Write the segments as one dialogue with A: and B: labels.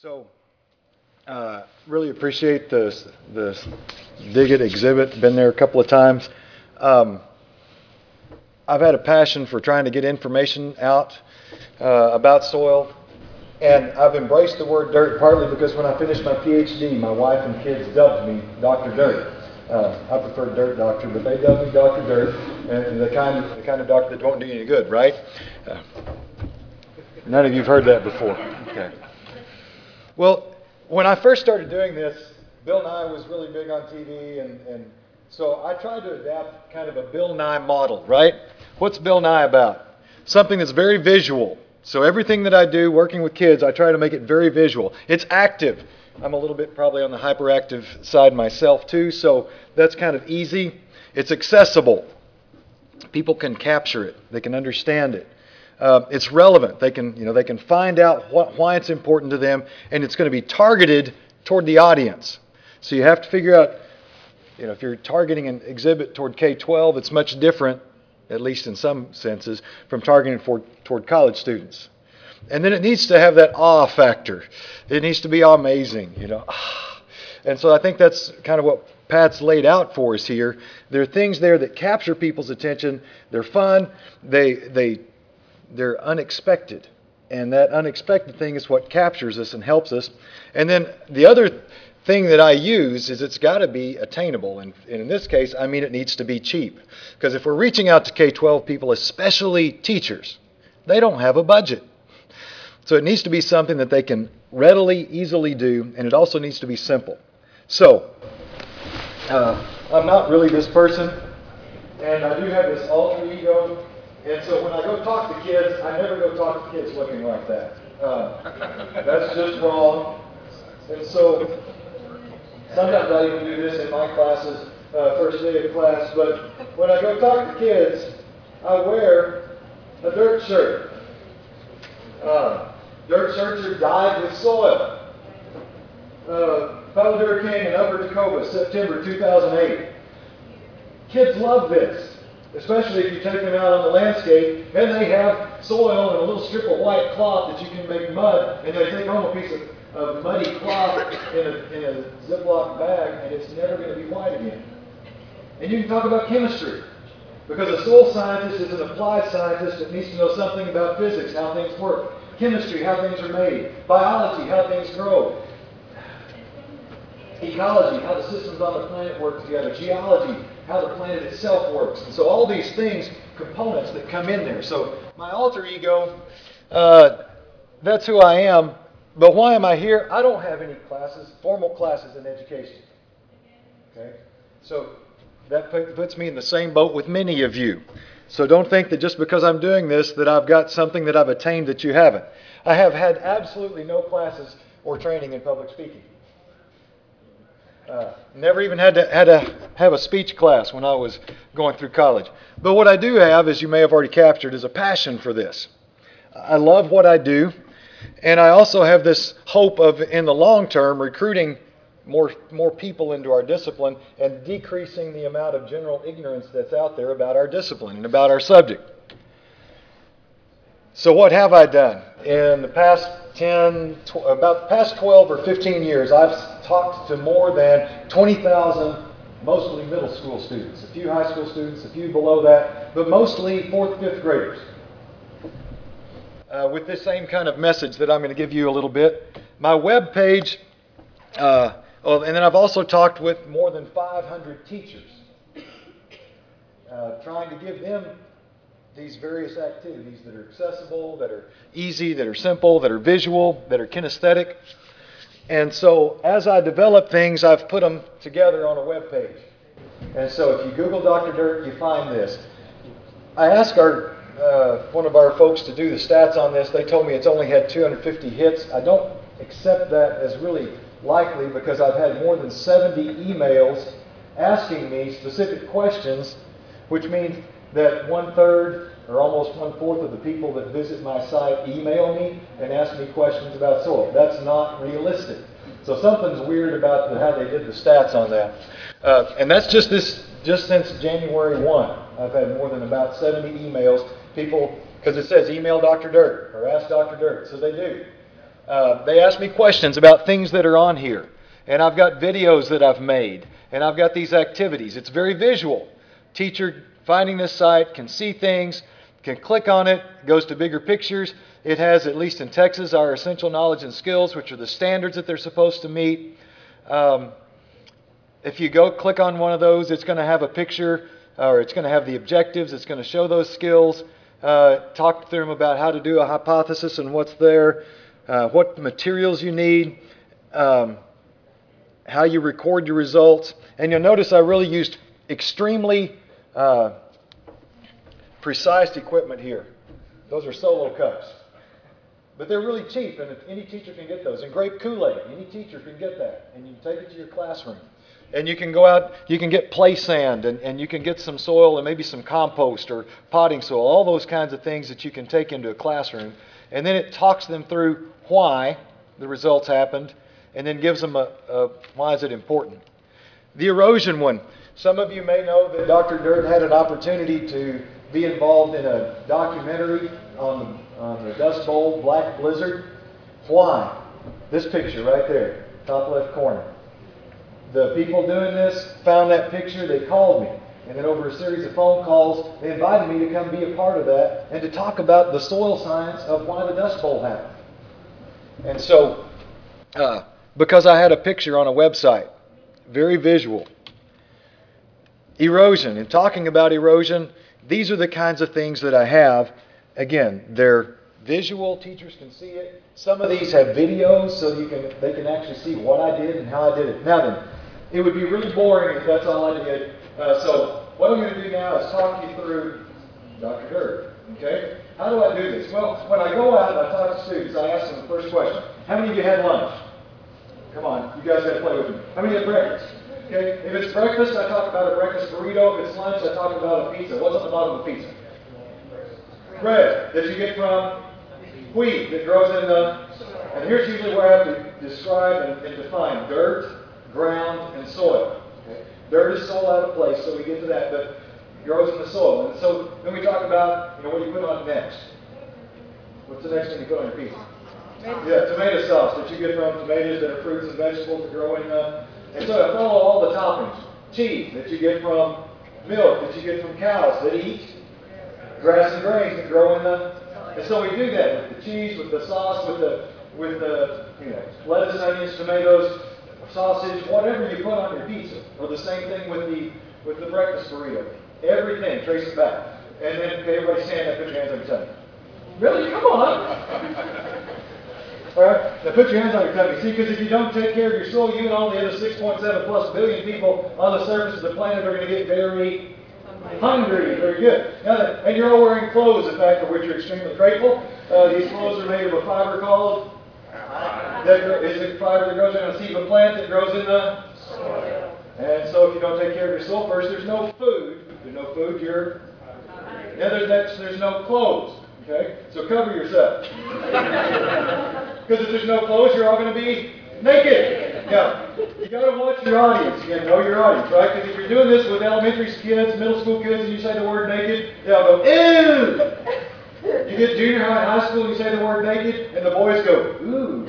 A: So, really appreciate the Dig It exhibit. Been there a couple of times. I've had a passion for trying to get information out about soil, and I've embraced the word dirt partly because when I finished my PhD, my wife and kids dubbed me Dr. Dirt. I prefer Dirt Doctor, but they dubbed me Dr. Dirt, and the kind of doctor that won't do you any good, right? None of you've heard that before. Okay. Well, when I first started doing this, Bill Nye was really big on TV, and so I tried to adapt kind of a Bill Nye model, right? What's Bill Nye about? Something that's very visual. So everything that I do working with kids, I try to make it very visual. It's active. I'm a little bit probably on the hyperactive side myself too, so that's kind of easy. It's accessible. People can capture it. They can understand it. It's relevant. They can find out why it's important to them, and it's going to be targeted toward the audience. So you have to figure out, if you're targeting an exhibit toward K-12, it's much different, at least in some senses, from targeting toward college students. And then it needs to have that awe factor. It needs to be amazing, And so I think that's kind of what Pat's laid out for us here. There are things there that capture people's attention. They're fun. They're unexpected, and that unexpected thing is what captures us and helps us. And then the other thing that I use is it's got to be attainable, and in this case, I mean it needs to be cheap. Because if we're reaching out to K-12 people, especially teachers, they don't have a budget. So it needs to be something that they can readily, easily do, and it also needs to be simple. So, I'm not really this person, and I do have this alter ego. And so when I go talk to kids, I never go talk to kids looking like that. That's just wrong. And so sometimes I even do this in my classes, first day of class. But when I go talk to kids, I wear a dirt shirt. Dirt shirts are dyed with soil. Fellow Hurricane in Upper Tacoma, September 2008. Kids love this. Especially if you take them out on the landscape and they have soil and a little strip of white cloth that you can make mud, and they take home a piece of muddy cloth in a Ziploc bag, and it's never going to be white again. And you can talk about chemistry, because a soil scientist is an applied scientist that needs to know something about physics, how things work, chemistry, how things are made, biology, how things grow, ecology, how the systems on the planet work together, geology, how the planet itself works. And so all these things, components that come in there. So my alter ego, that's who I am. But why am I here? I don't have any classes, formal classes in education. Okay? So that puts me in the same boat with many of you. So don't think that just because I'm doing this that I've got something that I've attained that you haven't. I have had absolutely no classes or training in public speaking. Never even had to have a speech class when I was going through college. But what I do have, as you may have already captured, is a passion for this. I love what I do, and I also have this hope of, in the long term, recruiting more people into our discipline and decreasing the amount of general ignorance that's out there about our discipline and about our subject. So what have I done? In the past about the past 12 or 15 years, I've talked to more than 20,000, mostly middle school students, a few high school students, a few below that, but mostly 4th, 5th graders. With this same kind of message that I'm going to give you a little bit. My web page, and then I've also talked with more than 500 teachers, trying to give them these various activities that are accessible, that are easy, that are simple, that are visual, that are kinesthetic. And so as I develop things, I've put them together on a web page. And so if you Google Dr. Dirt, you find this. I asked one of our folks to do the stats on this. They told me it's only had 250 hits. I don't accept that as really likely because I've had more than 70 emails asking me specific questions, which means that 1/3 or almost 1/4 of the people that visit my site email me and ask me questions about soil. That's not realistic. So something's weird about how they did the stats on that. And that's just since January 1. I've had more than about 70 emails. People, because it says email Dr. Dirt or ask Dr. Dirt, so they do. They ask me questions about things that are on here. And I've got videos that I've made. And I've got these activities. It's very visual. Teacher finding this site can see things, can click on it, goes to bigger pictures. It has, at least in Texas, our essential knowledge and skills, which are the standards that they're supposed to meet. If you go click on one of those, it's going to have a picture, or it's going to have the objectives. It's going to show those skills, talk to them about how to do a hypothesis and what's there, what materials you need, how you record your results. And you'll notice I really used extremely precise equipment here. Those are Solo cups. But they're really cheap, and any teacher can get those. And grape Kool-Aid, any teacher can get that. And you can take it to your classroom. And you can go out, you can get play sand, and you can get some soil and maybe some compost or potting soil, all those kinds of things that you can take into a classroom. And then it talks them through why the results happened, and then gives them a why is it important. The erosion one. Some of you may know that Dr. Dirt had an opportunity to be involved in a documentary on the Dust Bowl Black Blizzard. Why? This picture right there, top left corner. The people doing this found that picture, they called me. And then over a series of phone calls, they invited me to come be a part of that and to talk about the soil science of why the Dust Bowl happened. And so, because I had a picture on a website, very visual. Erosion. In talking about erosion, these are the kinds of things that I have. Again, they're visual, teachers can see it. Some of these have videos so they can actually see what I did and how I did it. Now then, it would be really boring if that's all I did. So what I'm going to do now is talk you through Dr. Dirt. Okay? How do I do this? Well, when I go out and I talk to students, I ask them the first question. How many of you had lunch? Come on, you guys got to play with me. How many had breakfast? Okay? If it's breakfast, I talk about a breakfast burrito. If it's lunch, I talk about a pizza. What's on the bottom of a pizza? Bread that you get from wheat that grows in the... And here's usually where I have to describe and define dirt, ground, and soil. Okay? Dirt is soil out of place, so we get to that, but it grows in the soil. And so then we talk about, what do you put on next? What's the next thing you put on your pizza? Yeah, tomato sauce that you get from tomatoes that are fruits and vegetables that grow in the... And so I follow all the toppings. Cheese that you get from milk, that you get from cows that eat grass and grains that grow in the... And so we do that with the cheese, with the sauce, with the lettuce, onions, tomatoes, sausage, whatever you put on your pizza. Or the same thing with the breakfast burrito. Everything, trace it back. And then everybody stand up, put your hands on your tummy. Really? Come on. All right, now put your hands on your tummy. See, because if you don't take care of your soil, you and all the other 6.7 plus billion people on the surface of the planet are going to get very hungry. Very good. Now, and you're all wearing clothes, in fact, for which you're extremely grateful. These clothes are made of a fiber called... Is it fiber that grows in a seed of a plant that grows in the soil? And so if you don't take care of your soil, first, there's no food. There's no food, there's no clothes. Okay? So cover yourself. Because if there's no clothes, you're all going to be naked. Now, you got to watch your audience. You got to know your audience, right? Because if you're doing this with elementary kids, middle school kids, and you say the word naked, they'll go, ew! You get junior high school, and you say the word naked, and the boys go, ooh.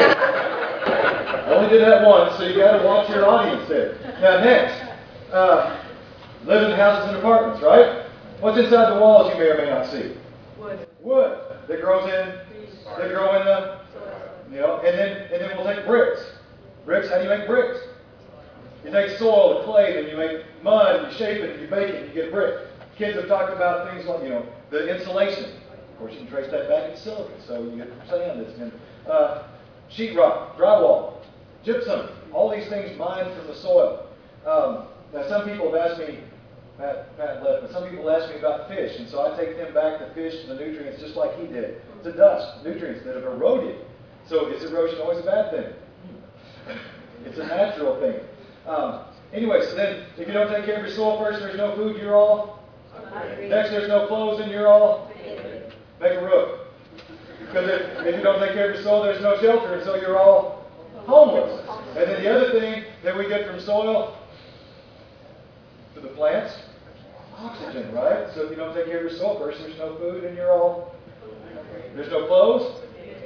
A: I only did that once, so you got to watch your audience there. Now, next, live in houses and apartments, right? What's inside the walls you may or may not see? Wood that grows in, that grow in the, and then we'll take bricks. Bricks, how do you make bricks? You take soil, clay, then you make mud, you shape it, and you bake it, and you get a brick. Kids have talked about things like, the insulation. Of course, you can trace that back to silica, so you get sand that's in sheetrock, drywall, gypsum, all these things mined from the soil. Now, some people have asked me, Pat left, but some people ask me about fish, and so I take them back, the fish, and the nutrients, just like he did. It's a dust, nutrients that have eroded. So is erosion always a bad thing? It's a natural thing. Anyway, so then, if you don't take care of your soil first, there's no food, you're all? Next, there's no clothes, and you're all? Make a roof. Because if you don't take care of your soil, there's no shelter, and so you're all homeless. And then the other thing that we get from soil, to the plants, oxygen, right? So if you don't take care of your soil first, there's no food and you're all... There's no clothes?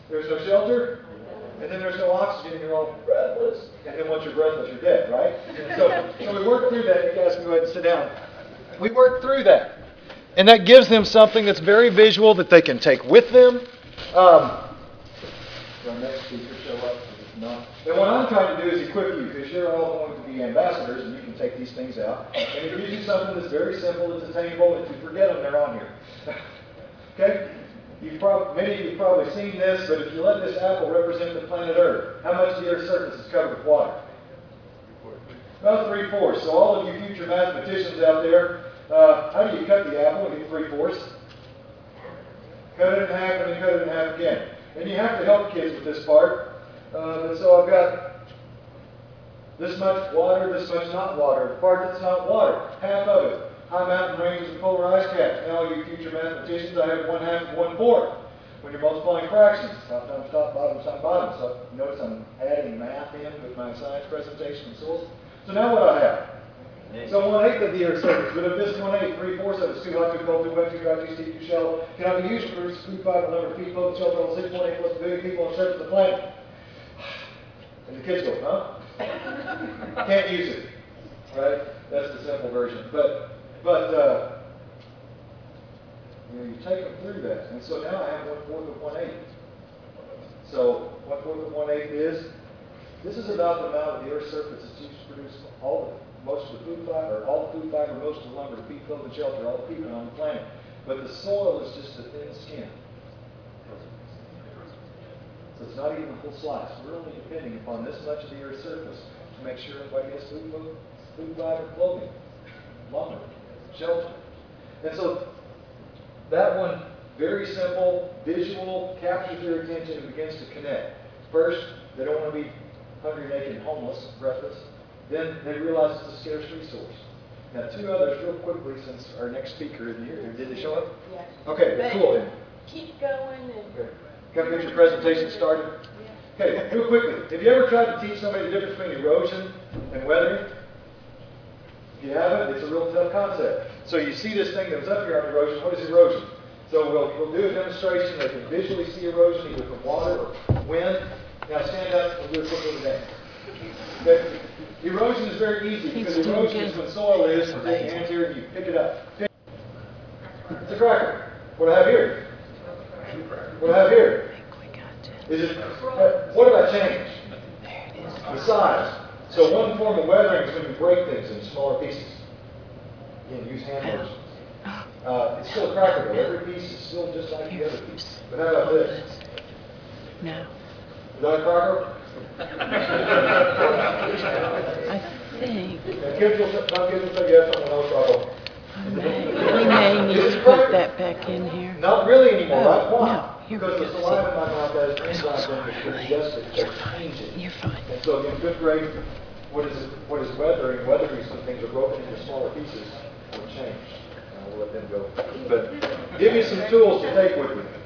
A: There's no shelter, and then there's no oxygen, and you're all breathless. And then once you're breathless, you're dead, right? So we worked through that. You guys can go ahead and sit down. We worked through that. And that gives them something that's very visual that they can take with them. Our next speaker show up. No. And what I'm trying to do is equip you, because you're all going to be ambassadors, and you can take these things out. And it gives you something that's very simple, that's attainable. If you forget them, they're on here. Okay? Many of you have probably seen this, but if you let this apple represent the planet Earth, how much of the Earth's surface is covered with water? About 3/4. So all of you future mathematicians out there, how do you cut the apple and get 3/4? Cut it in half and then cut it in half again. And you have to help kids with this part. And so I've got this much water, this much not water. The part that's not water, half of it. High mountain ranges and polar ice caps. Now, you future mathematicians, I have 1/2 and 1/4. When you're multiplying fractions, top times top, bottom times bottom. So notice I'm adding math in with my science presentation and so on. So now what do I have? So 1/8 of the Earth's surface, but of this 1/8, 3/4 of it is too hot, too cold, too wet, too dry, too steep, too shallow. Cannot be used to produce food fiber, number of feet, clothing, shelter, all 6.8 plus billion people on the surface of the planet. And the kids go, huh? Can't use it, right? That's the simple version. But you take them through that. And so now I have 1/4 of 1/8. So 1/4 of 1/8 is, this is about the amount of the Earth's surface that's used to produce most of the food fiber, most of the lumber, the feed, clothing, shelter, all the people on the planet. But the soil is just a thin skin. So it's not even a full slice. We're only depending upon this much of the Earth's surface to make sure everybody has food, fiber, clothing, lumber, shelter. And so that one, very simple, visual, captures their attention and begins to connect. First, they don't want to be hungry, naked, and homeless, breathless. Then they realize it's a scarce resource. Now, 2 others real quickly, since our next speaker isn't here. Did they show up?
B: Yeah.
A: Okay, cool.
B: Keep going. And
A: Okay. Can I get your presentation started? Okay, real quickly. Have you ever tried to teach somebody the difference between erosion and weathering? If you haven't, it's a real tough concept. So you see this thing that was up here on erosion. What is erosion? So we'll do a demonstration. They can visually see erosion either from water or wind. Now stand up and we'll do a quick little dance. Okay. Erosion is very easy because erosion is when soil is, and take your hands here and you pick it up. It's a cracker. What do I have here? What do I have here? Is it, what have I changed? The size. So one form of weathering is when you break things into smaller pieces. Again, use hand motion. It's still a cracker though. Every piece is still just like the other piece. But how about this?
C: No.
A: Is that a cracker?
C: I think
A: Kids will say yes, someone else will.
C: we may need to put that back in here.
A: Not really anymore,
C: Oh,
A: right? Why?
C: no, here we
A: Because the
C: go.
A: saliva in my mouth has enzymes in it that digest it, they change it.
C: You're fine.
A: And so in 5th grade, what is weathering? Weathering is when things are broken into smaller pieces or changed. And we'll let them go. But give you some tools to take with you.